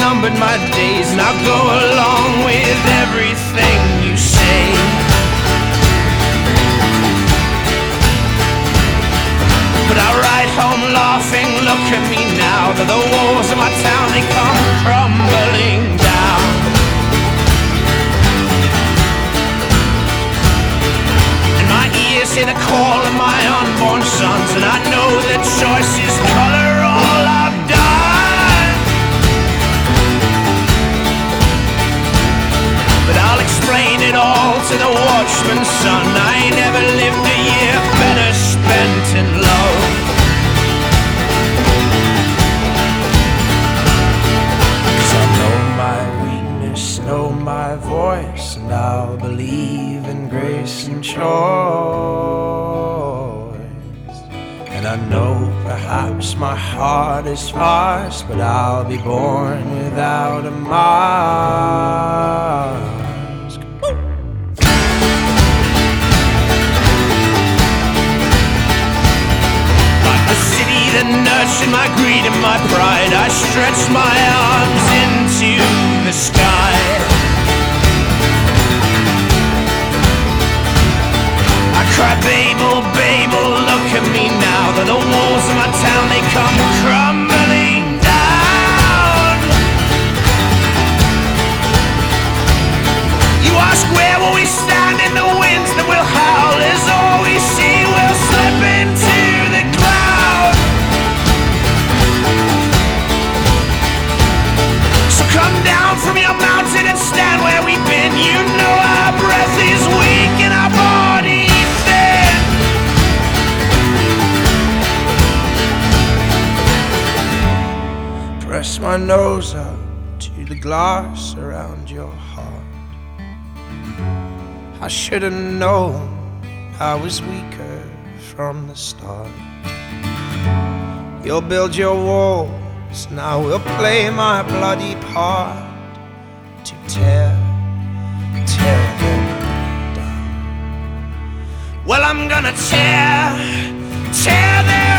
numbered my days, and I'll go along with everything you say. But I ride home laughing, look at me now, that the walls of my town, they come crumbling down. And my ears hear the call of my unborn sons, and I know that choices color all I've done. But I'll explain it all to the watchman's son. I ain't never lived a year better spent in love. Cause I know my weakness, know my voice, and I'll believe in grace and choice. And I know perhaps my heart is sparse, but I'll be born without a mask. That nurtured my greed and my pride, I stretched my arms into the sky. I cry, Babel, Babel, look at me now, that the walls of my town, they come crumbling down. You ask, where will we stand in the winds that will howl, as all we see will slip into the cloud. Come down from your mountain and stand where we've been. You know our breath is weak and our body thin. Press my nose up to the glass around your heart. I should have known I was weaker from the start. You'll build your wall, and I will play my bloody part to tear them down. Well, I'm gonna tear them